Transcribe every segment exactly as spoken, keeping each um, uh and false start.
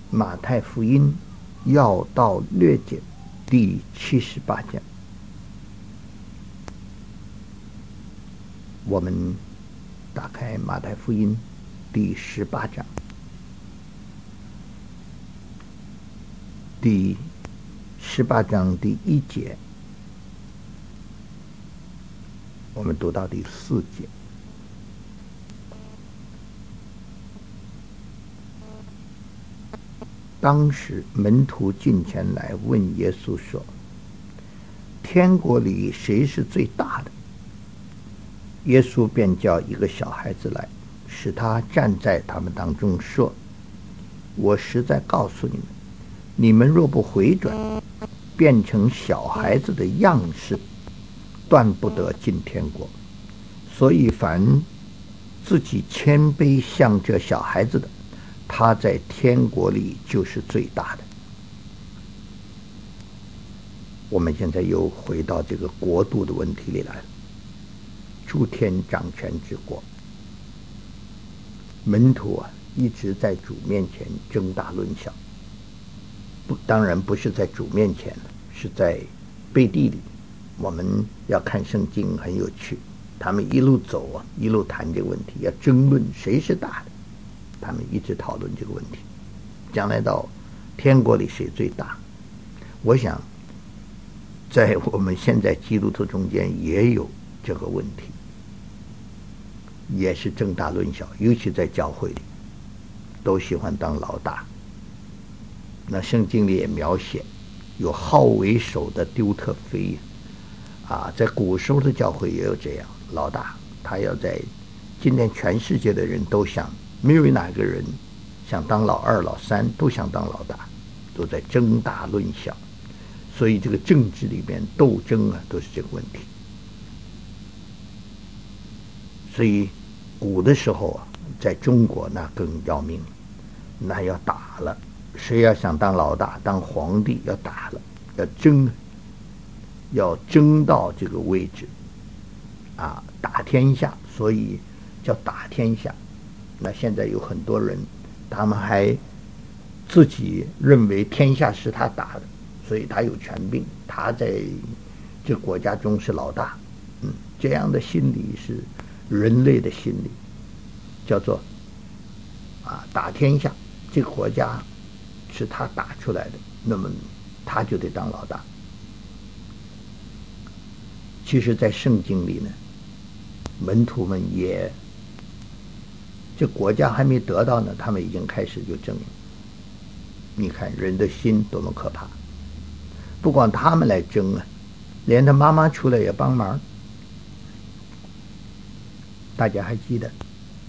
马太福音要道略解第七十八讲，我们打开马太福音第十八章，第十八章第一节，我们读到第四节。当时门徒进前来问耶稣说：天国里谁是最大的？耶稣便叫一个小孩子来，使他站在他们当中，说：我实在告诉你们，你们若不回转，变成小孩子的样式，断不得进天国。所以凡自己谦卑像这小孩子的，他在天国里就是最大的。我们现在又回到这个国度的问题里来了。诸天掌权之国，门徒啊一直在主面前争大论小，不，当然不是在主面前，是在背地里。我们要看圣经很有趣，他们一路走啊，一路谈这个问题，要争论谁是大的。他们一直讨论这个问题，将来到天国里谁最大？我想，在我们现在基督徒中间也有这个问题，也是争大论小，尤其在教会里，都喜欢当老大。那圣经里也描写，有好为首的丢特腓啊，在古时候的教会也有这样老大，他要在今天全世界的人都想。没有哪个人想当老二老三，都想当老大，都在争大论小。所以这个政治里面斗争啊，都是这个问题。所以古的时候啊，在中国那更要命，那要打了，谁要想当老大当皇帝要打了，要争，要争到这个位置啊，打天下，所以叫打天下。那现在有很多人，他们还自己认为天下是他打的，所以他有权柄，他在这国家中是老大。嗯，这样的心理是人类的心理，叫做啊打天下，这个国家是他打出来的，那么他就得当老大。其实在圣经里呢，门徒们也这国家还没得到呢，他们已经开始就争。你看人的心多么可怕！不光他们来争啊，连他妈妈出来也帮忙。大家还记得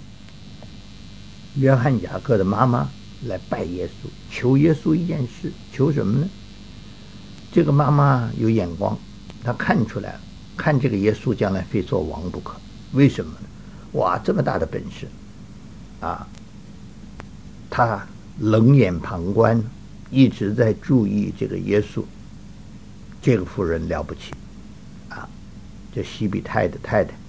约翰雅各的妈妈来拜耶稣，求耶稣一件事，求什么呢？这个妈妈有眼光，她看出来了，看这个耶稣将来非做王不可。为什么呢？哇，这么大的本事！啊，他冷眼旁观，一直在注意这个耶稣。这个妇人了不起啊，这西比泰的太太，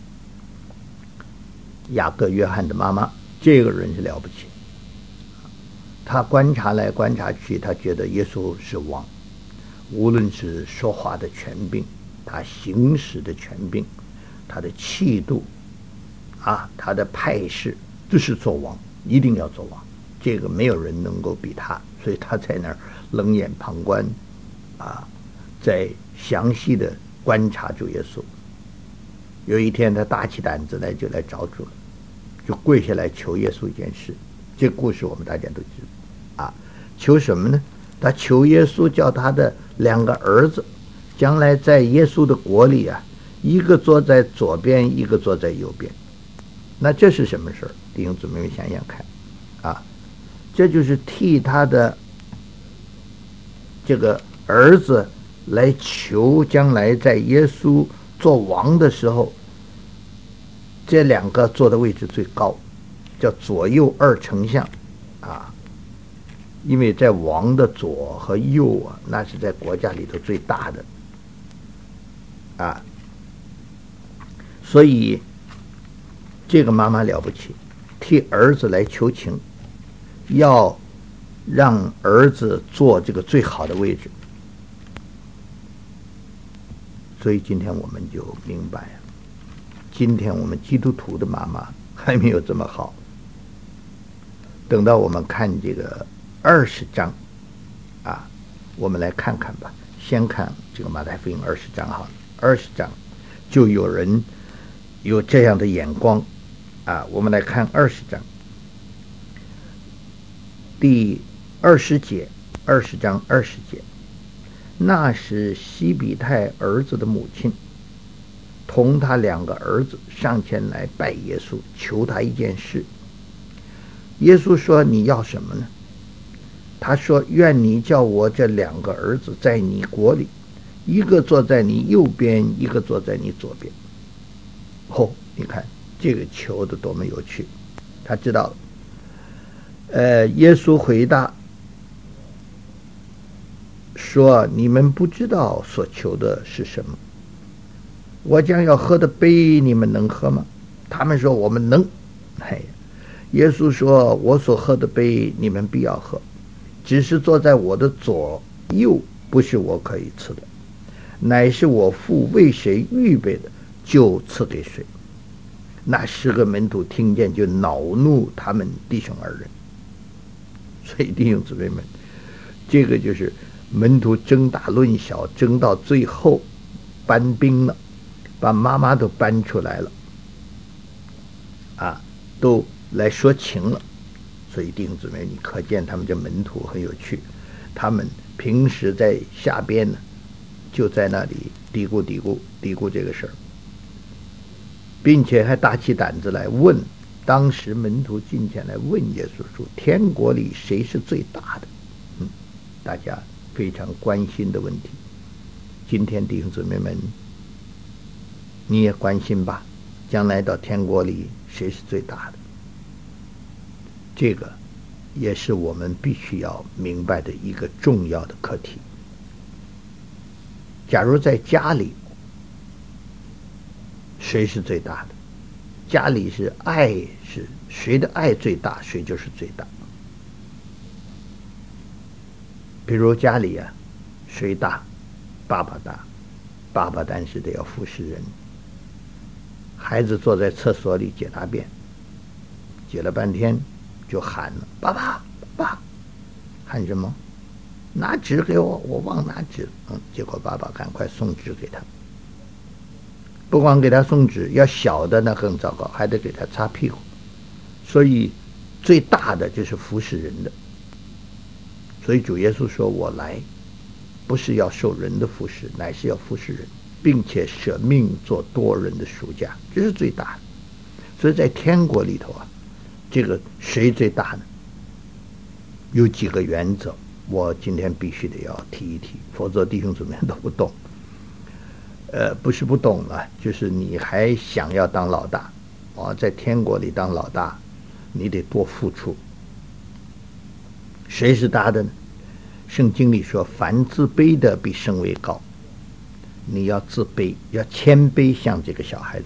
雅各约翰的妈妈，这个人是了不起。他观察来观察去，他觉得耶稣是王，无论是说话的权柄，他行使的权柄，他的气度啊，他的派势，就是做王，一定要做王，这个没有人能够比他，所以他在那儿冷眼旁观啊，在详细的观察主耶稣。有一天他大起胆子来，就来找主了，就跪下来求耶稣一件事。这个故事我们大家都知道啊，求什么呢？他求耶稣叫他的两个儿子将来在耶稣的国里啊，一个坐在左边，一个坐在右边。那这是什么事儿？弟兄姊妹们想想看啊，这就是替他的这个儿子来求将来在耶稣做王的时候，这两个坐的位置最高，叫左右二丞相啊。因为在王的左和右啊，那是在国家里头最大的啊，所以这个妈妈了不起，替儿子来求情，要让儿子坐这个最好的位置。所以今天我们就明白，今天我们基督徒的妈妈还没有这么好。等到我们看这个二十章啊，我们来看看吧。先看这个马太福音二十章好了，二十章就有人有这样的眼光啊。我们来看二十章第二十节，二十章二十节。那时西比泰儿子的母亲同他两个儿子上前来拜耶稣，求他一件事。耶稣说：你要什么呢？他说：愿你叫我这两个儿子在你国里，一个坐在你右边，一个坐在你左边。哦，你看这个求的多么有趣。他知道了。呃，耶稣回答说：你们不知道所求的是什么。我将要喝的杯，你们能喝吗？他们说：我们能。哎，耶稣说：我所喝的杯，你们必要喝，只是坐在我的左右，不是我可以吃的，乃是我父为谁预备的，就赐给谁。那十个门徒听见，就恼怒他们弟兄二人。所以弟兄姊妹们，这个就是门徒争大论小，争到最后搬兵了，把妈妈都搬出来了啊，都来说情了。所以弟兄姊妹，你可见他们这门徒很有趣，他们平时在下边呢，就在那里嘀咕嘀咕嘀咕这个事儿，并且还打起胆子来问。当时门徒进前来问耶稣说：天国里谁是最大的？嗯，大家非常关心的问题。今天弟兄姊妹们，你也关心吧？将来到天国里谁是最大的？这个也是我们必须要明白的一个重要的课题。假如在家里，谁是最大的？家里是爱，是谁的爱最大，谁就是最大。比如家里啊，谁大？爸爸大，爸爸但是得要服侍人。孩子坐在厕所里解大便，解了半天就喊了：爸爸，爸爸！喊什么？拿纸给我，我忘拿纸。嗯，结果爸爸赶快送纸给他。不光给他送纸，要小的那更糟糕，还得给他擦屁股。所以最大的就是服侍人的。所以主耶稣说：我来不是要受人的服侍，乃是要服侍人，并且舍命做多人的赎价，这是最大的。所以在天国里头啊，这个谁最大呢？有几个原则，我今天必须得要提一提，否则弟兄姊妹都不懂。呃，不是不懂了，就是你还想要当老大，哦，在天国里当老大，你得多付出。谁是大的呢？圣经里说：凡自卑的比升为高。你要自卑，要谦卑，像这个小孩子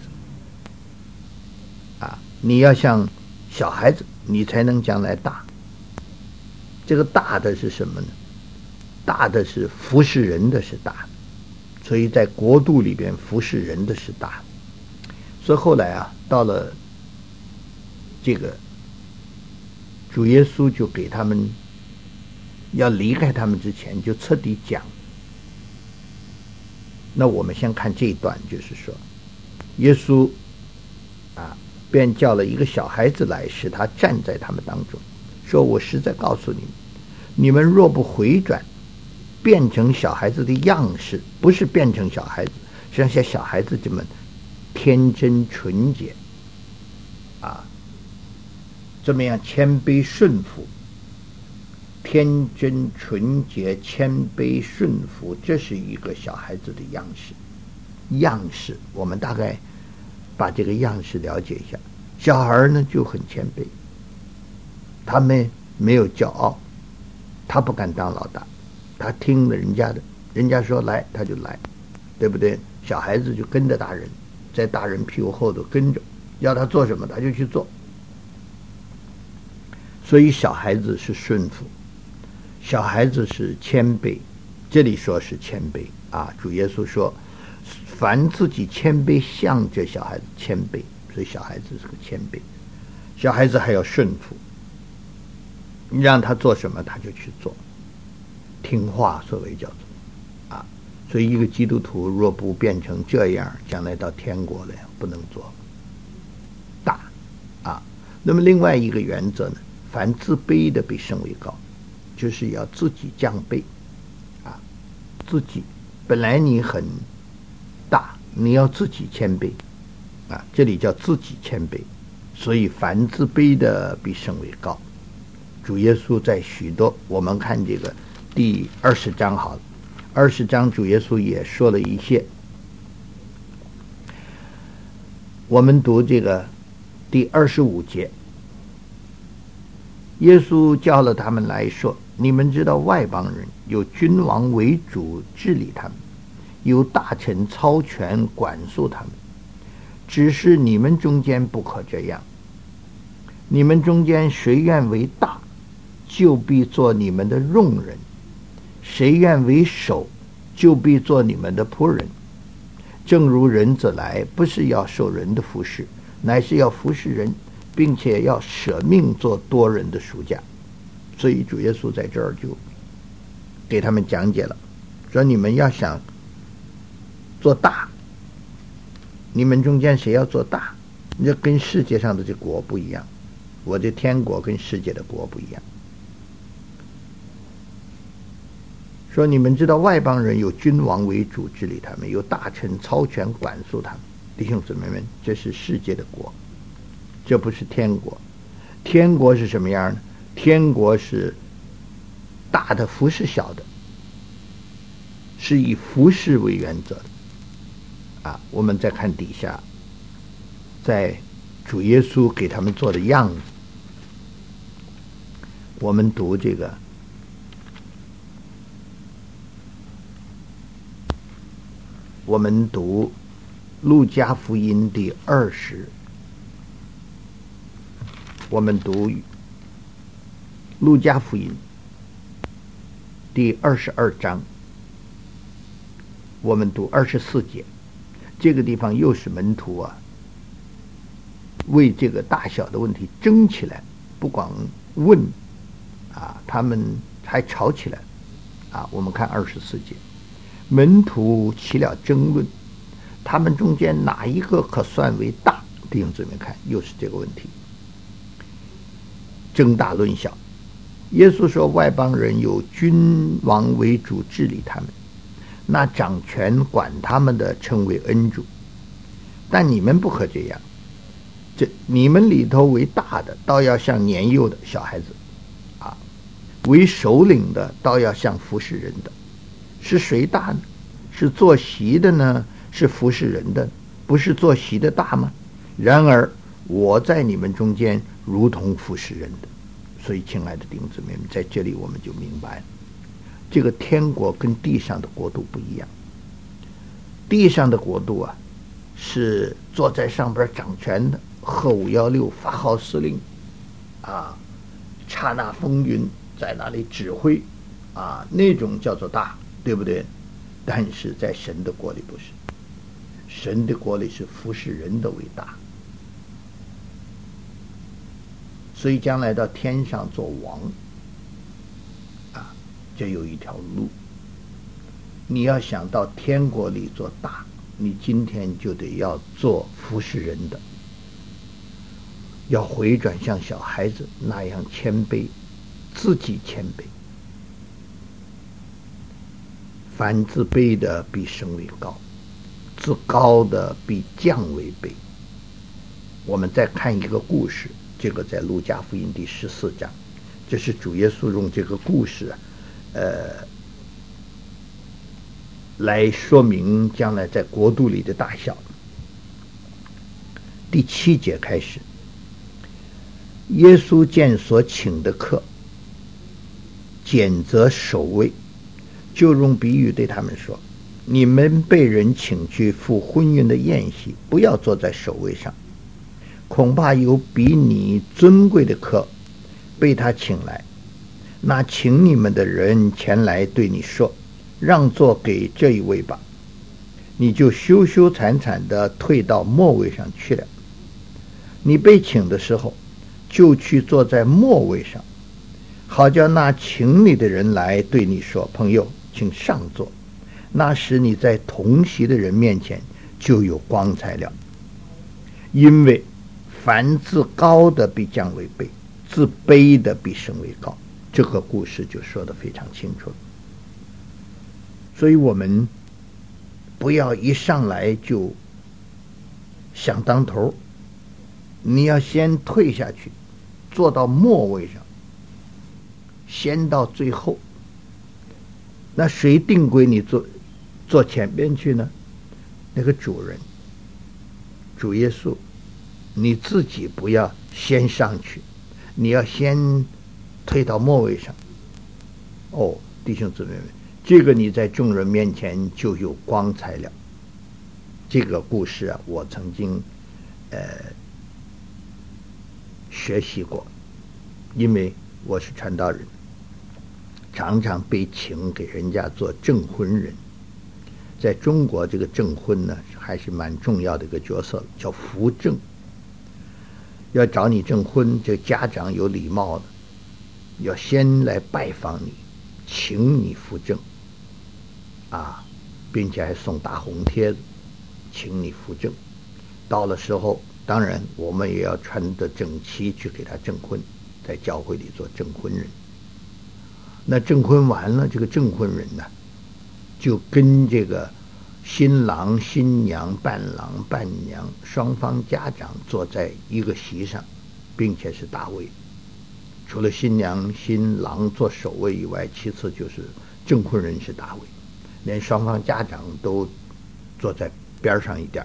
啊，你要像小孩子，你才能将来大。这个大的是什么呢？大的是服侍人的是大的。所以在国度里边服侍人的是大。所以后来啊，到了这个主耶稣就给他们要离开他们之前，就彻底讲。那我们先看这一段，就是说耶稣啊，便叫了一个小孩子来，使他站在他们当中，说：我实在告诉你们，你们若不回转，变成小孩子的样式，不是变成小孩子，实际上像小孩子这么天真纯洁啊，这么样谦卑顺服，天真纯洁谦卑顺服，这是一个小孩子的样式。样式我们大概把这个样式了解一下。小孩呢就很谦卑，他们没有骄傲，他不敢当老大，他听了人家的，人家说来他就来，对不对？小孩子就跟着大人，在大人屁股后头跟着，要他做什么他就去做。所以小孩子是顺服， 小孩子是谦卑，这里说是谦卑啊。主耶稣说，凡自己谦卑，像这小孩子谦卑，所以小孩子是个谦卑。小孩子还要顺服，你让他做什么他就去做，听话，所谓叫做啊。所以一个基督徒若不变成这样，将来到天国来不能做大啊。那么另外一个原则呢，凡自卑的比升为高，就是要自己降卑啊。自己本来你很大，你要自己谦卑啊，这里叫自己谦卑。所以凡自卑的比升为高。主耶稣在许多，我们看这个第二十章好了，二十章主耶稣也说了一些。我们读这个第二十五节，耶稣叫了他们来说，你们知道外邦人有君王为主治理他们，有大臣操权管束他们，只是你们中间不可这样。你们中间谁愿为大，就必做你们的用人；谁愿为首，就必做你们的仆人。正如人子来，不是要受人的服侍，乃是要服侍人，并且要舍命做多人的赎价。所以主耶稣在这儿就给他们讲解了，说你们要想做大，你们中间谁要做大，这跟世界上的这国不一样，我的天国跟世界的国不一样。说你们知道外邦人有君王为主治理他们，有大臣操权管束他们。弟兄姊妹们，这是世界的国，这不是天国。天国是什么样呢？天国是大的服侍小的，是以服侍为原则的啊。我们再看底下，在主耶稣给他们做的样子，我们读这个我们读路加福音第二十，我们读路加福音第二十二章，我们读二十四节。这个地方又是门徒啊，为这个大小的问题争起来，不光问啊，他们还吵起来啊。我们看二十四节，门徒起了争论，他们中间哪一个可算为大？弟兄姊妹看，又是这个问题，争大论小。耶稣说，外邦人有君王为主治理他们，那掌权管他们的称为恩主，但你们不可这样。这你们里头为大的，倒要像年幼的小孩子啊；为首领的，倒要像服侍人的。是谁大呢？是坐席的呢？是服侍人的？不是坐席的大吗？然而我在你们中间如同服侍人的。所以亲爱的弟兄姊妹们，在这里我们就明白了，这个天国跟地上的国度不一样。地上的国度啊，是坐在上边掌权的，贺五幺六发号施令啊，刹那风云在那里指挥啊，那种叫做大，对不对？但是在神的国里不是，神的国里是服侍人的伟大。所以将来到天上做王啊，这有一条路。你要想到天国里做大，你今天就得要做服侍人的，要回转像小孩子那样谦卑，自己谦卑。凡自卑的必升为高，自高的必降为卑。我们再看一个故事，这个在路加福音第十四章，这是主耶稣用这个故事呃来说明将来在国度里的大小。第七节开始，耶稣见所请的客拣择首位，就用比喻对他们说，你们被人请去赴婚宴的宴席，不要坐在首位上，恐怕有比你尊贵的客被他请来， 那请你们的人前来对你说，让座给这一位吧，你就羞羞惭惭地退到末位上去了。你被请的时候，就去坐在末位上，好叫那请你的人来对你说，朋友，请上座。那时你在同席的人面前就有光彩了。因为凡自高的必降为卑，自卑的必升为高。这个故事就说得非常清楚了。所以我们不要一上来就想当头，你要先退下去，坐到末位上，先到最后。那谁定规你坐坐前边去呢？那个主人，主耶稣，你自己不要先上去，你要先退到末位上。哦，弟兄姊妹们，这个你在众人面前就有光彩了。这个故事啊，我曾经呃学习过，因为我是传道人，常常被请给人家做证婚人。在中国，这个证婚呢还是蛮重要的一个角色，叫扶正。要找你证婚，这家长有礼貌的，要先来拜访你，请你扶正啊，并且还送大红帖子，请你扶正。到了时候，当然我们也要穿得整齐去给他证婚，在教会里做证婚人。那证婚完了，这个证婚人呢，就跟这个新郎、新娘、伴郎、伴娘双方家长坐在一个席上，并且是大位。除了新娘、新郎做首位以外，其次就是证婚人是大位，连双方家长都坐在边上一点，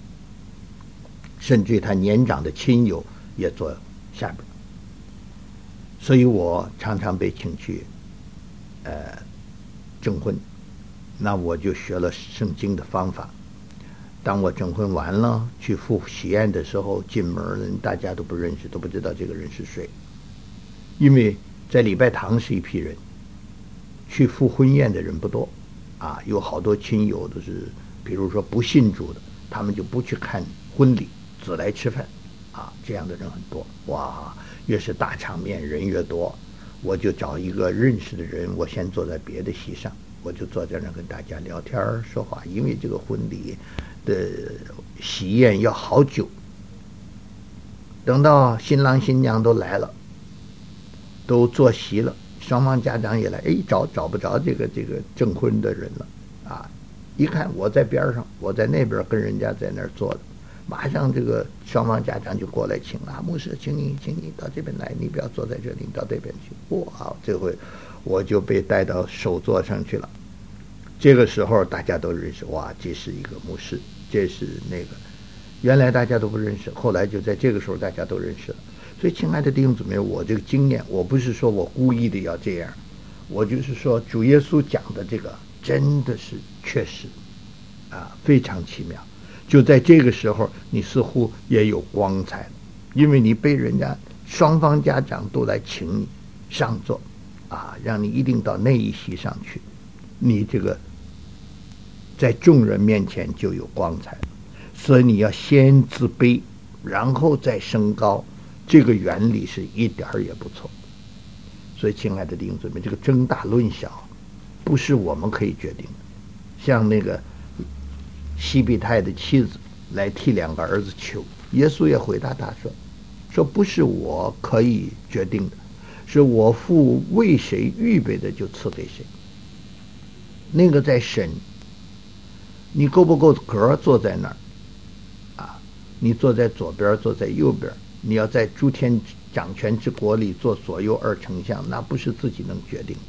甚至于他年长的亲友也坐下边。所以我常常被请去呃证婚，那我就学了圣经的方法。当我证婚完了，去赴喜宴的时候，进门大家都不认识，都不知道这个人是谁。因为在礼拜堂是一批人，去赴婚宴的人不多啊，有好多亲友都是，比如说不信主的，他们就不去看婚礼，只来吃饭啊，这样的人很多。哇，越是大场面，人越多，我就找一个认识的人，我先坐在别的席上，我就坐在那跟大家聊天说话。因为这个婚礼的喜宴要好久，等到新郎新娘都来了，都坐席了，双方家长也来，哎，找找不着这个这个证婚的人了啊！一看我在边上，我在那边跟人家在那儿坐的，马上这个双方家长就过来请了，牧师，请你，请你到这边来，你不要坐在这里，你到这边去。哇，这回我就被带到首座上去了。这个时候大家都认识，哇，这是一个牧师，这是那个，原来大家都不认识，后来就在这个时候大家都认识了。所以，亲爱的弟兄姊妹，我这个经验，我不是说我故意的要这样，我就是说，主耶稣讲的这个真的是确实啊，非常奇妙。就在这个时候，你似乎也有光彩，因为你被人家双方家长都来请你上座啊，让你一定到那一席上去，你这个在众人面前就有光彩。所以你要先自卑，然后再升高。这个原理是一点儿也不错。所以亲爱的弟兄姊妹，这个争大论小不是我们可以决定的。像那个西庇太的妻子来替两个儿子求，耶稣也回答他说说不是我可以决定的，是我父为谁预备的就赐给谁，那个在神，你够不够格坐在那儿啊？你坐在左边，坐在右边，你要在诸天掌权之国里做左右二丞相，那不是自己能决定的。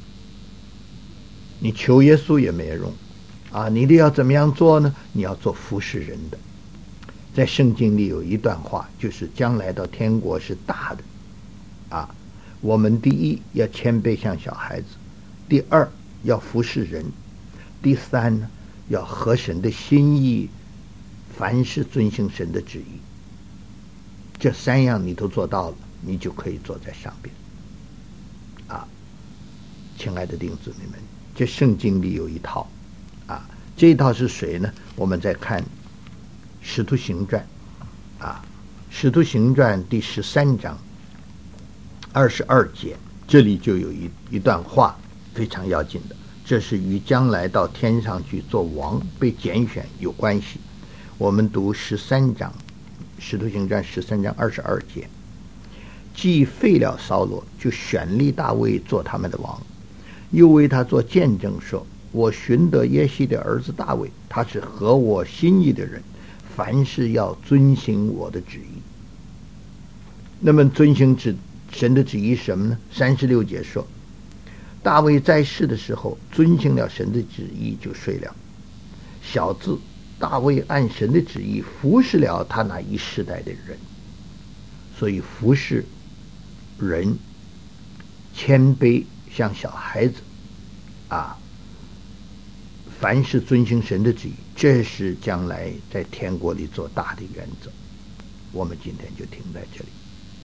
你求耶稣也没用啊！你得要怎么样做呢？你要做服侍人的。在圣经里有一段话，就是将来到天国是大的啊。我们第一要谦卑像小孩子，第二要服侍人，第三呢要合神的心意，凡事遵行神的旨意。这三样你都做到了，你就可以坐在上边啊。 亲爱的弟兄姊妹们，这圣经里有一套啊，这一套是谁呢？我们再看《使徒行传》啊，《使徒行传》第十三章二十二节，这里就有一一段话非常要紧的，这是与将来到天上去做王被拣选有关系。我们读十三章，《使徒行传》十三章二十二节，既废了扫罗，就选立大卫做他们的王，又为他做见证说，我寻得耶西的儿子大卫，他是合我心意的人，凡事要遵行我的旨意。那么遵行旨神的旨意是什么呢？三十六节说，大卫在世的时候遵行了神的旨意，就睡了。小字，大卫按神的旨意服侍了他那一世代的人。所以服侍人谦卑像小孩子啊，凡是遵行神的旨意，这是将来在天国里做大的原则。我们今天就停在这里。